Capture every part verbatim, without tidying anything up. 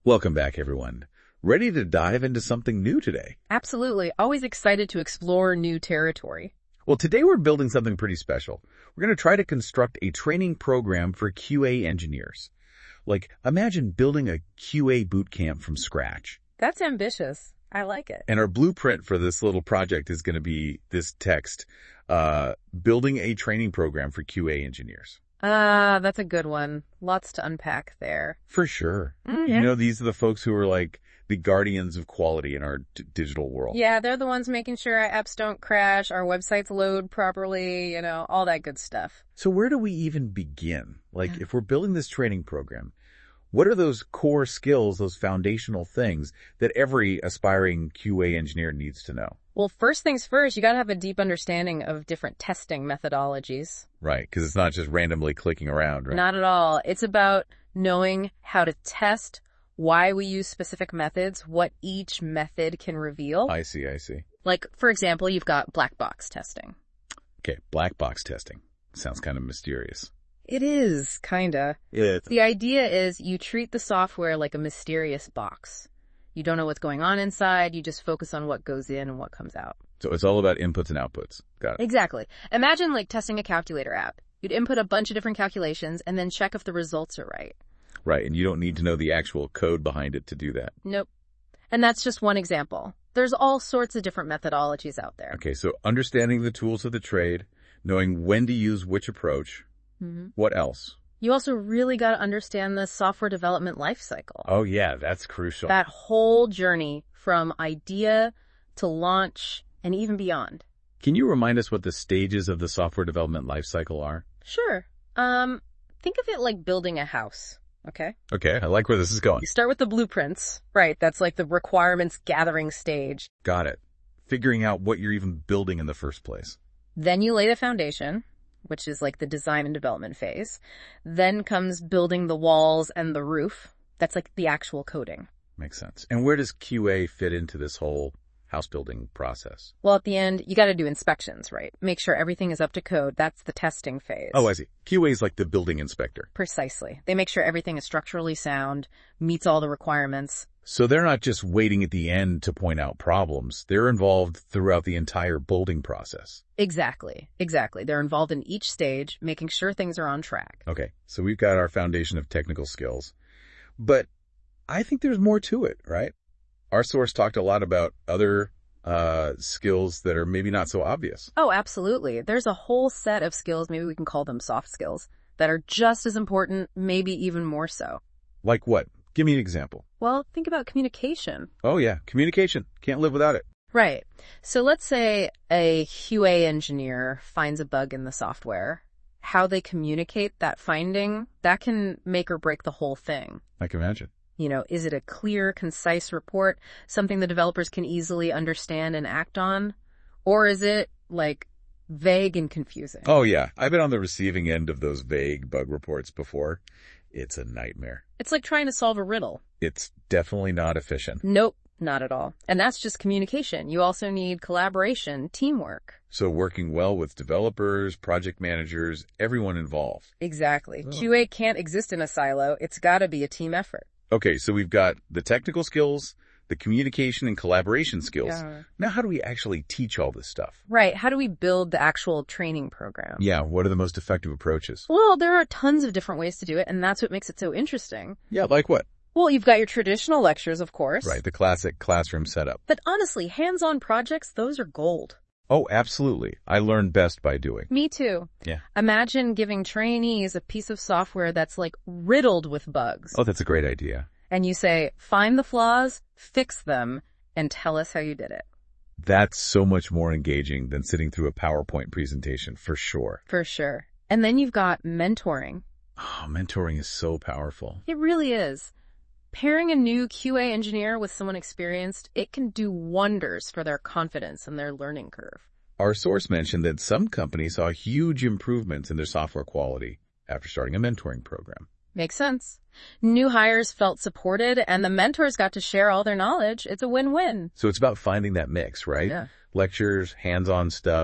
Welcome back, everyone. Ready to dive into something new today? Absolutely. Always excited to explore new territory. Well, today we're building something pretty special. We're going to try to construct a training program for Q A engineers. Like, imagine building a Q A boot camp from scratch. That's ambitious. I like it. And our blueprint for this little project is going to be this text, uh, building a training program for Q A engineers. Ah, uh, that's a good one. Lots to unpack there. For sure. Mm-hmm. You know, these are the folks who are like the guardians of quality in our d- digital world. Yeah, they're the ones making sure our apps don't crash, our websites load properly, you know, all that good stuff. So where do we even begin? Like, if we're building this training program, what are those core skills, those foundational things that every aspiring Q A engineer needs to know? Well, first things first, you got to have a deep understanding of different testing methodologies. Right, because it's not just randomly clicking around, right? Not at all. It's about knowing how to test, why we use specific methods, what each method can reveal. I see, I see. Like, for example, you've got black box testing. Okay, black box testing. Sounds kind of mysterious. It is, kinda. Yeah. The idea is you treat the software like a mysterious box. You don't know what's going on inside, you just focus on what goes in and what comes out. So it's all about inputs and outputs. Got it. Exactly. Imagine like testing a calculator app. You'd input a bunch of different calculations and then check if the results are right. Right, and you don't need to know the actual code behind it to do that. Nope. And that's just one example. There's all sorts of different methodologies out there. Okay, so understanding the tools of the trade, knowing when to use which approach. Mm-hmm. What else? You also really got to understand the software development lifecycle. Oh yeah, that's crucial. That whole journey from idea to launch and even beyond. Can you remind us what the stages of the software development lifecycle are? Sure. Um, think of it like building a house, okay? Okay, I like where this is going. You start with the blueprints, right? That's like the requirements gathering stage. Got it. Figuring out what you're even building in the first place. Then you lay the foundation, which is like the design and development phase. Then comes building the walls and the roof. That's like the actual coding. Makes sense. And where does Q A fit into this whole house building process? Well, at the end, you got to do inspections, right? Make sure everything is up to code. That's the testing phase. Oh, I see. Q A is like the building inspector. Precisely. They make sure everything is structurally sound, meets all the requirements. So they're not just waiting at the end to point out problems. They're involved throughout the entire building process. Exactly. Exactly. They're involved in each stage, making sure things are on track. Okay. So we've got our foundation of technical skills. But I think there's more to it, right? Our source talked a lot about other uh, skills that are maybe not so obvious. Oh, absolutely. There's a whole set of skills, maybe we can call them soft skills, that are just as important, maybe even more so. Like what? Give me an example. Well, think about communication. Oh, yeah. Communication. Can't live without it. Right. So let's say a Q A engineer finds a bug in the software. How they communicate that finding, that can make or break the whole thing. I can imagine. You know, is it a clear, concise report, something the developers can easily understand and act on? Or is it, like, vague and confusing? Oh, yeah. I've been on the receiving end of those vague bug reports before. It's a nightmare. It's like trying to solve a riddle. It's definitely not efficient. Nope, not at all. And that's just communication. You also need collaboration, teamwork. So working well with developers, project managers, everyone involved. Exactly. Oh. Q A can't exist in a silo. It's got to be a team effort. Okay, so we've got the technical skills, the communication and collaboration skills. Yeah. Now, how do we actually teach all this stuff? Right. How do we build the actual training program? Yeah, what are the most effective approaches? Well, there are tons of different ways to do it, and that's what makes it so interesting. Yeah, like what? Well, you've got your traditional lectures, of course. Right, the classic classroom setup. But honestly, hands-on projects, those are gold. Oh, absolutely. I learn best by doing. Me too. Yeah. Imagine giving trainees a piece of software that's like riddled with bugs. Oh, that's a great idea. And you say, find the flaws, fix them, and tell us how you did it. That's so much more engaging than sitting through a PowerPoint presentation, for sure. For sure. And then you've got mentoring. Oh, mentoring is so powerful. It really is. Pairing a new Q A engineer with someone experienced, it can do wonders for their confidence and their learning curve. Our source mentioned that some companies saw huge improvements in their software quality after starting a mentoring program. Makes sense. New hires felt supported, and the mentors got to share all their knowledge. It's a win-win. So it's about finding that mix, right? Yeah. Lectures, hands-on stuff,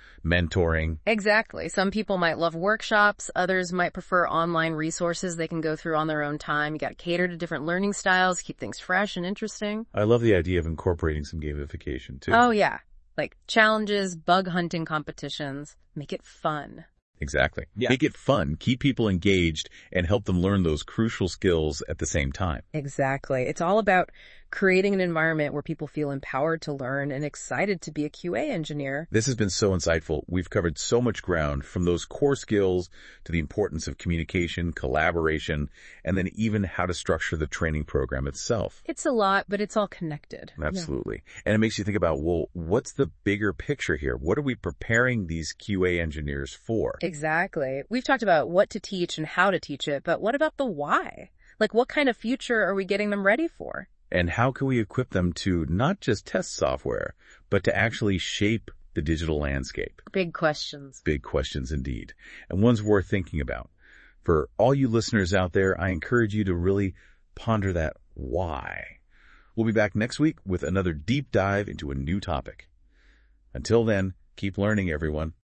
mentoring. Exactly. Some people might love workshops. Others might prefer online resources they can go through on their own time. You got to cater to different learning styles, keep things fresh and interesting. I love the idea of incorporating some gamification too. Oh, yeah. Like challenges, bug hunting competitions. Make it fun. Exactly. Yeah. Make it fun, keep people engaged, and help them learn those crucial skills at the same time. Exactly. It's all about creating an environment where people feel empowered to learn and excited to be a Q A engineer. This has been so insightful. We've covered so much ground, from those core skills to the importance of communication, collaboration, and then even how to structure the training program itself. It's a lot, but it's all connected. Absolutely. And it makes you think about, well, what's the bigger picture here? What are we preparing these Q A engineers for? Exactly. We've talked about what to teach and how to teach it, but what about the why? Like, what kind of future are we getting them ready for? And how can we equip them to not just test software, but to actually shape the digital landscape? Big questions. Big questions indeed, and ones worth thinking about. For all you listeners out there, I encourage you to really ponder that why. We'll be back next week with another deep dive into a new topic. Until then, keep learning, everyone.